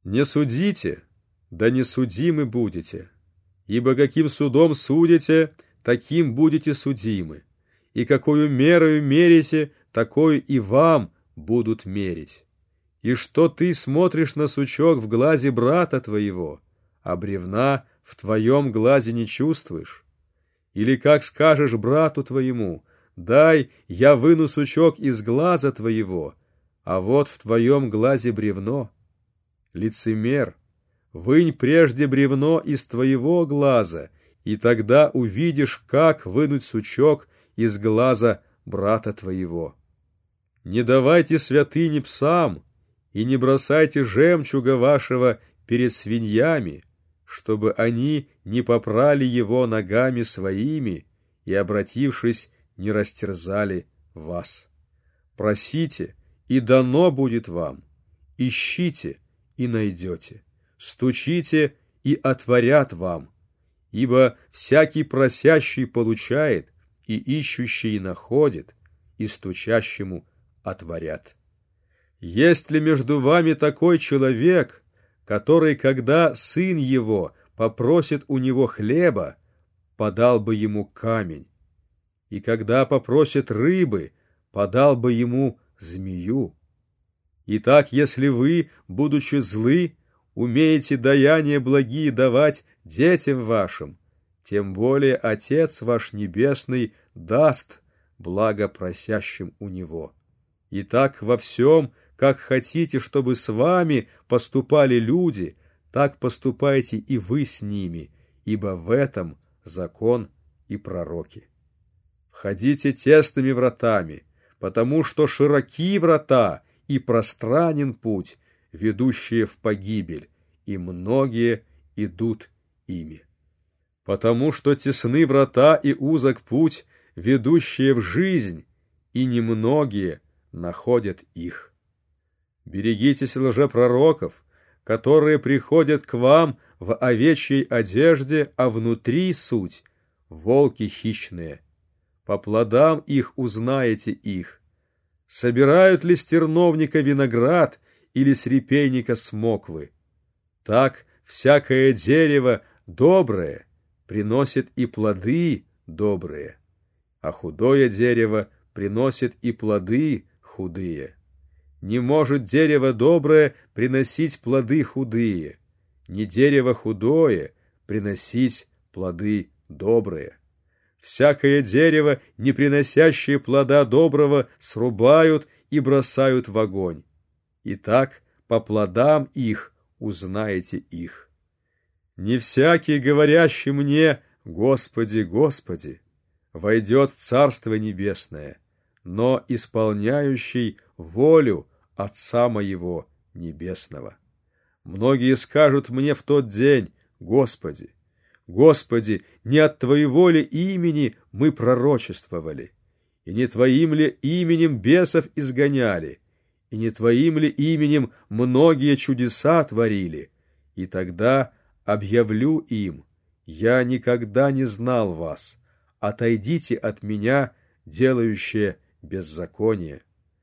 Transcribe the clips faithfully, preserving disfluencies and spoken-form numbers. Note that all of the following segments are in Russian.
Не судите, да не судимы будете, ибо каким судом судите, таким будете судимы, и какую мерою мерите, такой и вам будут мерить. И что ты смотришь на сучок в глазе брата твоего, а бревна в твоем глазе не чувствуешь? Или как скажешь брату твоему: дай, я выну сучок из глаза твоего, а вот в твоем глазе бревно? Лицемер, вынь прежде бревно из твоего глаза, и тогда увидишь, как вынуть сучок из глаза брата твоего. Не давайте святыни псам, и не бросайте жемчуга вашего перед свиньями, чтобы они не попрали его ногами своими и, обратившись, не растерзали вас. Просите, и дано будет вам, ищите, и найдете, стучите, и отворят вам, ибо всякий просящий получает, и ищущий находит, и стучащему отворят. Есть ли между вами такой человек, который, когда сын его попросит у него хлеба, подал бы ему камень, и когда попросит рыбы, подал бы ему змею? Итак, если вы, будучи злы, умеете даяния благие давать детям вашим, тем более Отец ваш Небесный даст благо просящим у Него. Итак, во всем, как хотите, чтобы с вами поступали люди, так поступайте и вы с ними, ибо в этом закон и пророки. Входите тесными вратами, потому что широки врата и пространен путь, ведущие в погибель, и многие идут ими. Потому что тесны врата и узок путь, ведущие в жизнь, и немногие находят их. Берегитесь лжепророков, которые приходят к вам в овечьей одежде, а внутри суть — волки хищные. По плодам их узнаете их. Собирают ли с терновника виноград или с репейника смоквы? Так всякое дерево доброе приносит и плоды добрые, а худое дерево приносит и плоды худые. Не может дерево доброе приносить плоды худые, не дерево худое приносить плоды добрые. Всякое дерево, не приносящее плода доброго, срубают и бросают в огонь. Итак, по плодам их узнаете их. Не всякий, говорящий мне: Господи, Господи, войдет в Царство Небесное, но исполняющий волю Отца моего Небесного. Многие скажут мне в тот день: Господи, Господи, не от Твоего ли имени мы пророчествовали, и не Твоим ли именем бесов изгоняли, и не Твоим ли именем многие чудеса творили? И тогда объявлю им: я никогда не знал вас, отойдите от меня, делающие беззаконие.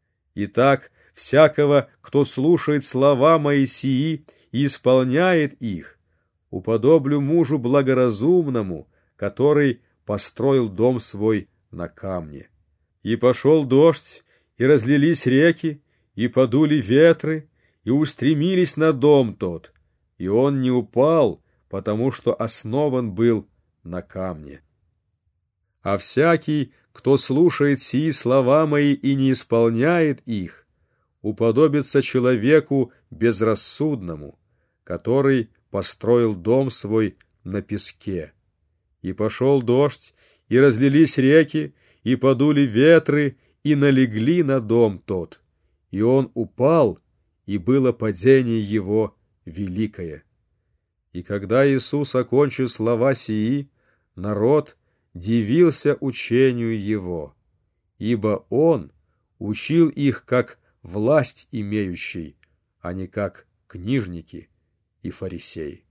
Итак, всякого, кто слушает слова мои сии и исполняет их, уподоблю мужу благоразумному, который построил дом свой на камне. И пошел дождь, и разлились реки, и подули ветры, и устремились на дом тот, и он не упал, потому что основан был на камне. А всякий, кто слушает сии слова мои и не исполняет их, уподобится человеку безрассудному, который построил дом свой на песке. И пошел дождь, и разлились реки, и подули ветры, и налегли на дом тот, и он упал, и было падение его великое. И когда Иисус окончил слова сии, народ дивился учению его, ибо он учил их как власть имеющий, а не как книжники и фарисеи.